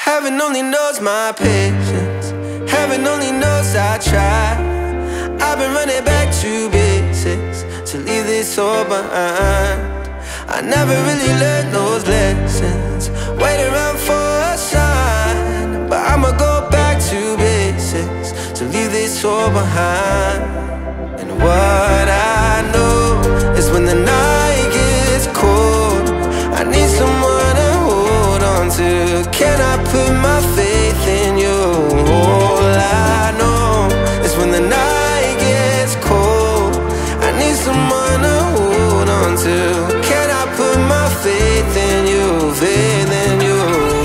Heaven only knows my patience. Heaven only knows I try. I've been running back to basics to leave this all behind. I never really learned those lessons, wait around for a sign. But I'ma go back to basics to leave this all behind. And what I know is when the night gets cold, I need someone to hold on to. Can I put my faith in you? All I know is when the night gets cold, I need someone to hold on to. Can I put my faith in you, faith in you?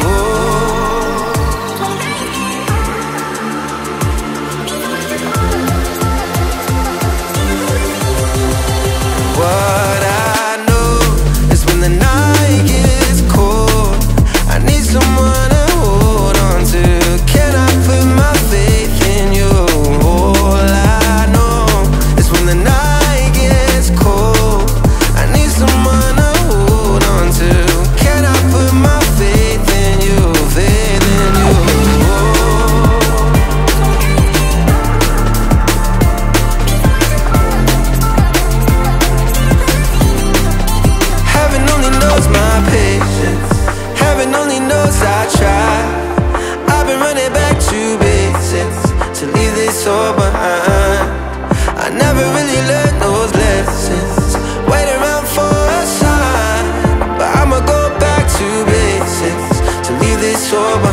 What I know is when the night gets cold, I need someone to hold on to. Can I put my faith in you? All I know is when the night gets cold, I need someone to hold on to. Can I put my faith in you, faith in you? Heaven only knows my patience. Heaven only knows I try. I've been running back to basics to leave this all behind. I never really learned those lessons, wait around for a sign. But I'ma go back to basics to leave this all behind.